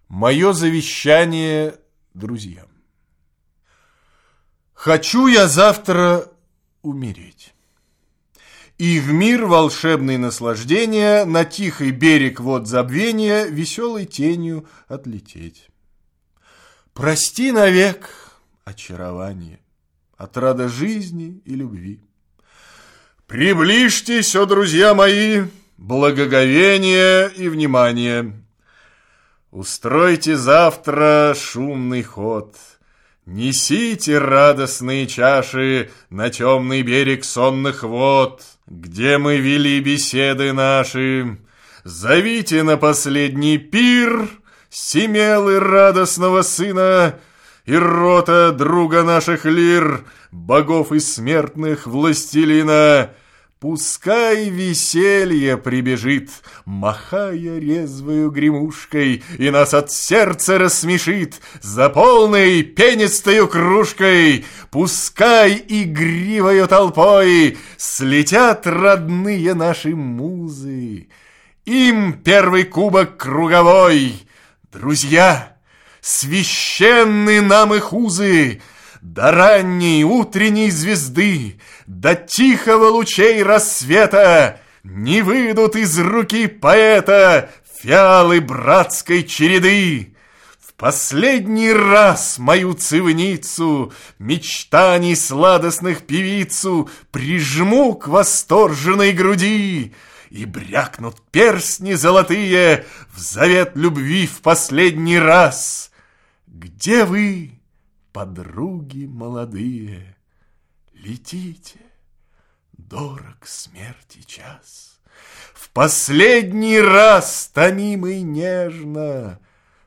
Мое завещание друзьям. Хочу я завтра умереть и в мир волшебной наслаждения на тихий берег вод забвения веселой тенью отлететь. Прости навек очарование, отрада жизни и любви. Приближьтесь, о друзья мои, благоговение и внимание. Устройте завтра шумный ход, несите радостные чаши на темный берег сонных вод, где мы вели беседы наши. Зовите на последний пир Семелы радостного сына Ирота, друга наших лир, богов и смертных властелина. Пускай веселье прибежит, махая резвою гремушкой, и нас от сердца рассмешит за полной пенистою кружкой. Пускай игривою толпой слетят родные наши музы, им первый кубок круговой. Друзья, священны нам их узы, до ранней утренней звезды, до тихого лучей рассвета не выйдут из руки поэта фиалы братской череды. В последний раз мою цивницу, мечтаний сладостных певицу, прижму к восторженной груди, и брякнут перстни золотые в завет любви в последний раз. Где вы, подруги молодые? Летите, дорог смерти час. В последний раз, томимый нежно,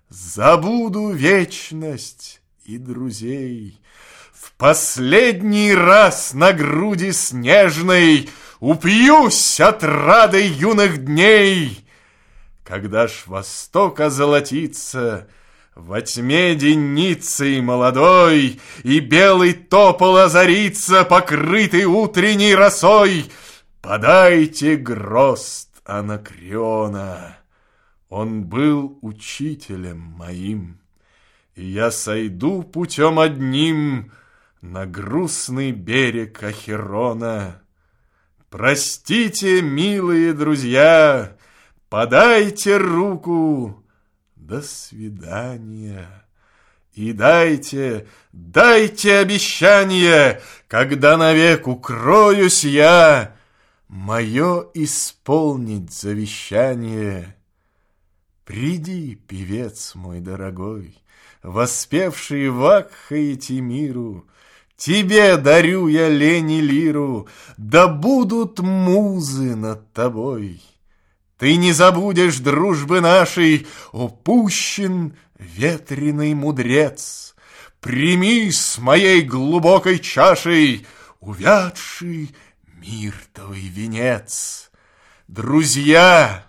забуду вечность и друзей. В последний раз на груди снежной упьюсь отрадой юных дней. Когда ж восток озолотится во тьме денницей молодой, и белый топол озарится, покрытый утренней росой, подайте грозд Анакреона. Он был учителем моим, и я сойду путем одним на грустный берег Ахерона. Простите, милые друзья, подайте руку, до свидания. И дайте обещание, когда навек укроюсь я, мое исполнить завещание. Приди, певец мой дорогой, воспевший Вакха и Тимиру, тебе дарю я лень и лиру, да будут музы над тобой. Ты не забудешь дружбы нашей, о пущен ветреный мудрец. Прими с моей глубокой чашей увядший миртовый венец. Друзья,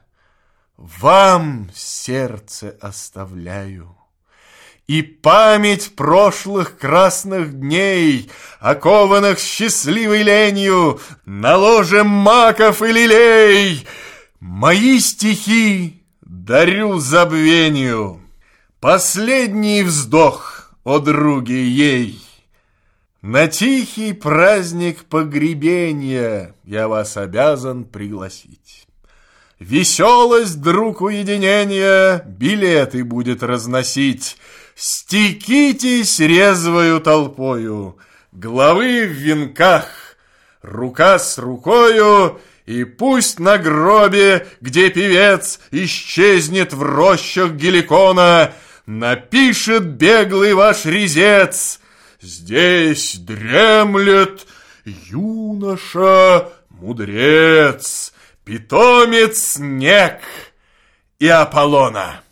вам сердце оставляю, и память прошлых красных дней, окованных счастливой ленью, наложим маков и лилей. Мои стихи дарю забвению, последний вздох, о други ей. На тихий праздник погребения я вас обязан пригласить. Веселость, друг уединения, билеты будет разносить. Стекитесь резвою толпою, главы в венках, рука с рукою, и пусть на гробе, где певец исчезнет в рощах Геликона, напишет беглый ваш резец: здесь дремлет юноша-мудрец, питомец снег и Аполлона.